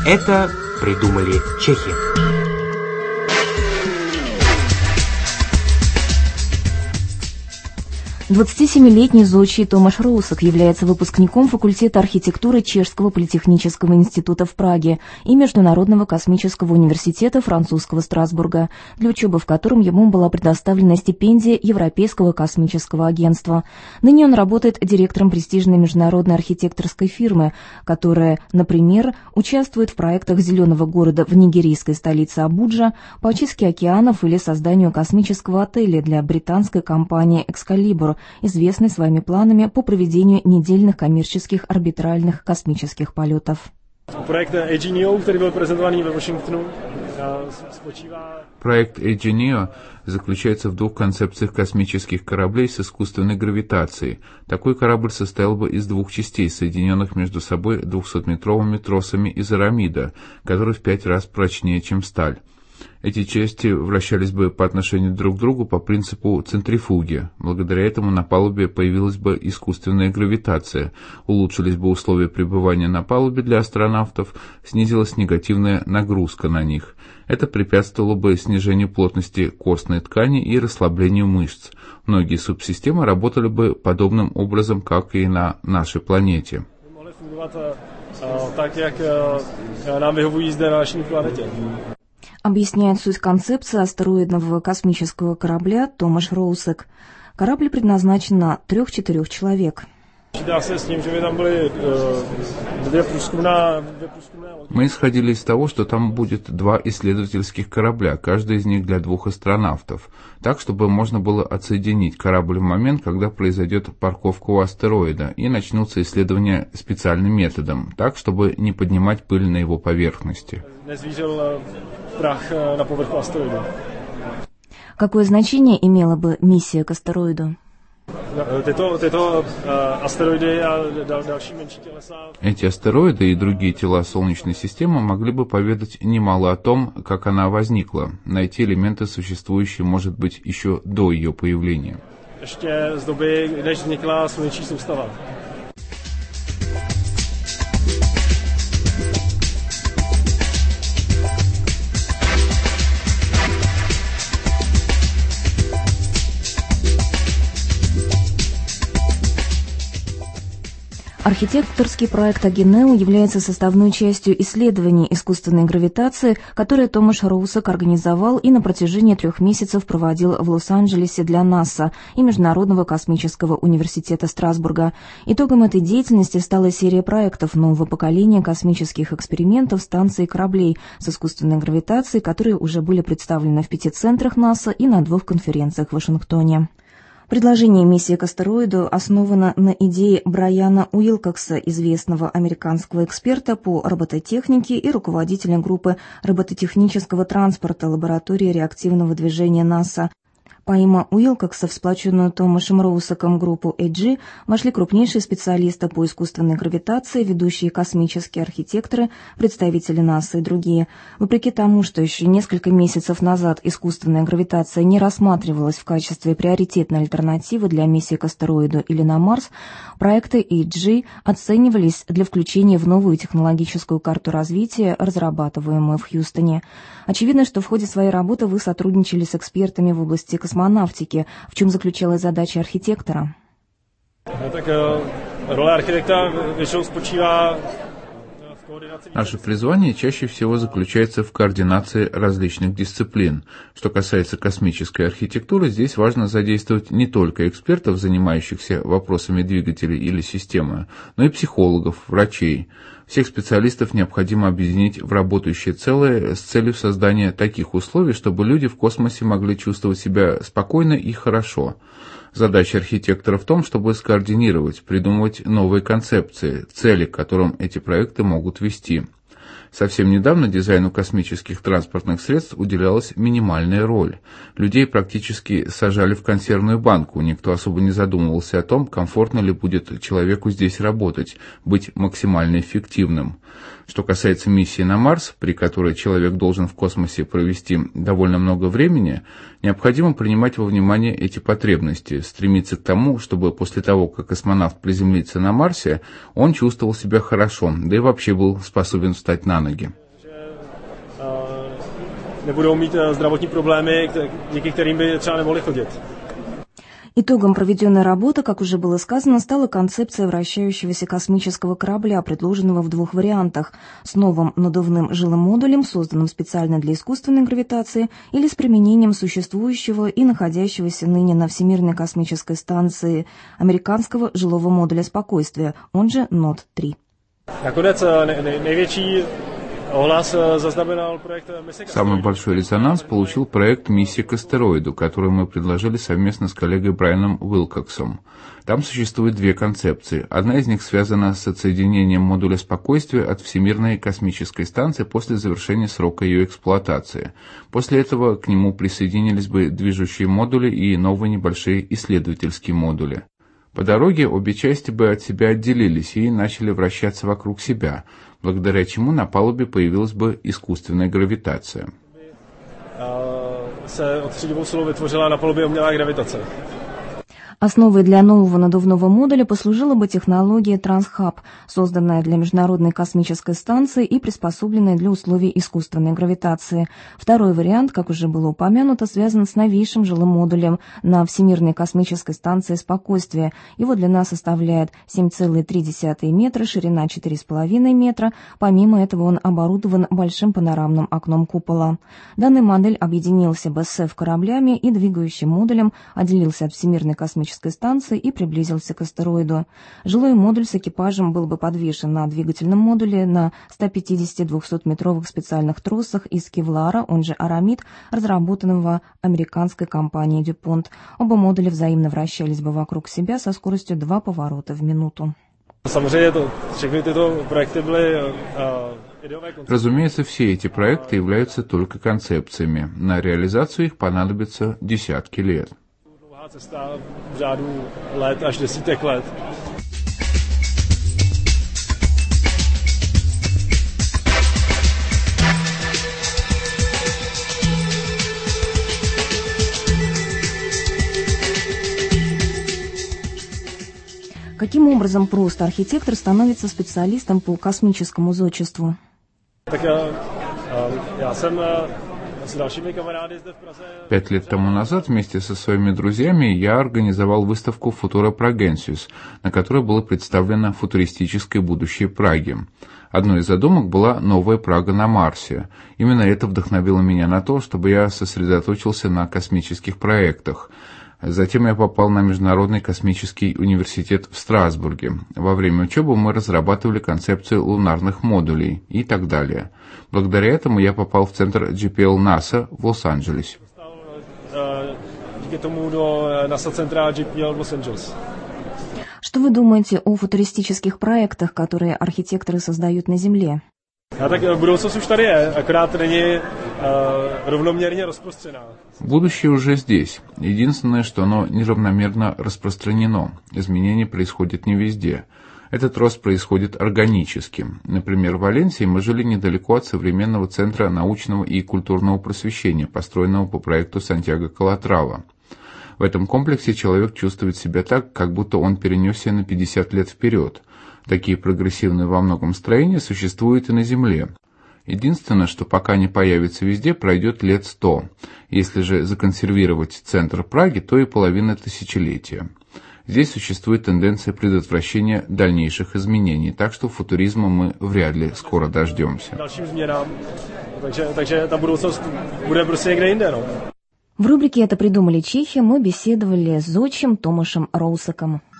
Это придумали чехи. 27-летний зодчий Томаш Роусек является выпускником факультета архитектуры Чешского политехнического института в Праге и Международного космического университета французского Страсбурга, для учебы в котором ему была предоставлена стипендия Европейского космического агентства. Ныне он работает директором престижной международной архитекторской фирмы, которая, например, участвует в проектах зеленого города в нигерийской столице Абуджа, по очистке океанов или созданию космического отеля для британской компании «Экскалибур», известный своими планами по проведению недельных коммерческих орбитальных космических полетов. Проект Egenio, который был презентован в Вашингтоне, Проект Egenio заключается в двух концепциях космических кораблей с искусственной гравитацией. Такой корабль состоял бы из двух частей, соединенных между собой 200-метровыми тросами из арамида, который в 5 раз прочнее, чем сталь. Эти части вращались бы по отношению друг к другу по принципу центрифуги. Благодаря этому на палубе появилась бы искусственная гравитация, улучшились бы условия пребывания на палубе для астронавтов, снизилась негативная нагрузка на них. Это препятствовало бы снижению плотности костной ткани и расслаблению мышц. Многие субсистемы работали бы подобным образом, как и на нашей планете. Так, как нам vyhovují zde na naší planetě. Объясняет суть концепции астероидного космического корабля Томаш Роусек. Корабль предназначен на 3-4 человек. Мы исходили из того, что там будет 2 исследовательских корабля, каждый из них для 2 астронавтов, так, чтобы можно было отсоединить корабль в момент, когда произойдет парковка у астероида, и начнутся исследования специальным методом, так, чтобы не поднимать пыль на его поверхности. Какое значение имела бы миссия к астероиду? Эти астероиды и другие тела Солнечной системы могли бы поведать немало о том, как она возникла, найти элементы, существующие, может быть, еще до ее появления. Ještě z doby, než vznikla sluneční soustava. Архитекторский проект Egenio является составной частью исследований искусственной гравитации, которые Томаш Роусек организовал и на протяжении 3 месяцев проводил в Лос-Анджелесе для НАСА и Международного космического университета Страсбурга. Итогом этой деятельности стала серия проектов нового поколения космических экспериментов станций и кораблей с искусственной гравитацией, которые уже были представлены в 5 центрах НАСА и на 2 конференциях в Вашингтоне. Предложение миссии к астероиду основано на идее Брайана Уилкокса, известного американского эксперта по робототехнике и руководителя группы робототехнического транспорта лаборатории реактивного движения НАСА. Помимо Уилкокса в сплоченную Томашем Роусеком группу EG вошли крупнейшие специалисты по искусственной гравитации, ведущие космические архитекторы, представители НАСА и другие. Вопреки тому, что еще несколько месяцев назад искусственная гравитация не рассматривалась в качестве приоритетной альтернативы для миссии к астероиду или на Марс, проекты EG оценивались для включения в новую технологическую карту развития, разрабатываемую в Хьюстоне. Очевидно, что в ходе своей работы вы сотрудничали с экспертами в области космонавтики. В чем заключалась задача архитектора? Наше призвание чаще всего заключается в координации различных дисциплин. Что касается космической архитектуры, здесь важно задействовать не только экспертов, занимающихся вопросами двигателей или системы, но и психологов, врачей. Всех специалистов необходимо объединить в работающее целое с целью создания таких условий, чтобы люди в космосе могли чувствовать себя спокойно и хорошо. Задача архитектора в том, чтобы скоординировать, придумывать новые концепции, цели, к которым эти проекты могут вести. Совсем недавно дизайну космических транспортных средств уделялась минимальная роль. Людей практически сажали в консервную банку, никто особо не задумывался о том, комфортно ли будет человеку здесь работать, быть максимально эффективным. Что касается миссии на Марс, при которой человек должен в космосе провести довольно много времени, необходимо принимать во внимание эти потребности, стремиться к тому, чтобы после того, как космонавт приземлится на Марсе, он чувствовал себя хорошо, да и вообще был способен встать на ноги. Nebudou mít zdravotní problémy, díky kterým by třeba nemohli chodit. Итогом проведенной работы, как уже было сказано, стала концепция вращающегося космического корабля, предложенного в двух вариантах – с новым надувным жилым модулем, созданным специально для искусственной гравитации, или с применением существующего и находящегося ныне на Всемирной космической станции американского жилого модуля спокойствия, он же NOD-3. Nakonec největší ohlas zaznamenal проект «Миссия». Самый большой резонанс получил проект «Миссия к астероиду», который мы предложили совместно с коллегой Брайаном Уилкоксом. Там существует две концепции. Одна из них связана с отсоединением модуля спокойствия от Всемирной космической станции после завершения срока ее эксплуатации. После этого к нему присоединились бы движущие модули и новые небольшие исследовательские модули. По дороге обе части бы от себя отделились и начали вращаться вокруг себя, благодаря чему на палубе появилась бы искусственная гравитация. Se od středivou silou vytvořila na palubě umělá gravitace. Основой для нового надувного модуля послужила бы технология TransHub, созданная для Международной космической станции и приспособленная для условий искусственной гравитации. Второй вариант, как уже было упомянуто, связан с новейшим жилым модулем на Всемирной космической станции «Спокойствие». Его длина составляет 7,3 метра, ширина 4,5 метра. Помимо этого он оборудован большим панорамным окном купола. Данный модель объединился бы с кораблями и двигающим модулем, отделился от Всемирной космической станции и приблизился к астероиду. Жилой модуль с экипажем был бы подвешен на двигательном модуле на 150-200-метровых специальных тросах из кевлара, он же арамид, разработанного американской компанией DuPont. Оба модуля взаимно вращались бы вокруг себя со скоростью 2 поворота в минуту. Разумеется, все эти проекты являются только концепциями. На реализацию их понадобится десятки лет. Cesta v řádu let až desítek let. Каким образом просто архитектор становится специалистом по космическому зодчеству? Tak já jsem 5 лет тому назад вместе со своими друзьями я организовал выставку «Futura Pragensis», на которой было представлено футуристическое будущее Праги. Одной из задумок была «Новая Прага на Марсе». Именно это вдохновило меня на то, чтобы я сосредоточился на космических проектах. Затем я попал на Международный космический университет в Страсбурге. Во время учебы мы разрабатывали концепцию лунарных модулей и так далее. Благодаря этому я попал в центр JPL NASA в Лос-Анджелесе. Что вы думаете о футуристических проектах, которые архитекторы создают на Земле? Budoucnost už tady je, akorát není rovnoměrně rozprostřená. Будущее уже здесь. Единственное, что оно неравномерно распространено. Изменения происходят не везде. Этот рост происходит органически. Например, в Валенсии мы жили недалеко от современного центра научного и культурного просвещения, построенного по проекту Сантьяго Калатрава. В этом комплексе человек чувствует себя так, как будто он перенесся на 50 лет вперед. Такие прогрессивные во многом строения существуют и на Земле. Единственное, что пока не появится везде, пройдет лет 100. Если же законсервировать центр Праги, то и половина тысячелетия. Здесь существует тенденция предотвращения дальнейших изменений, так что футуризма мы вряд ли скоро дождемся. В рубрике «Это придумали чехи» мы беседовали с зодчим Томашем Роусаком.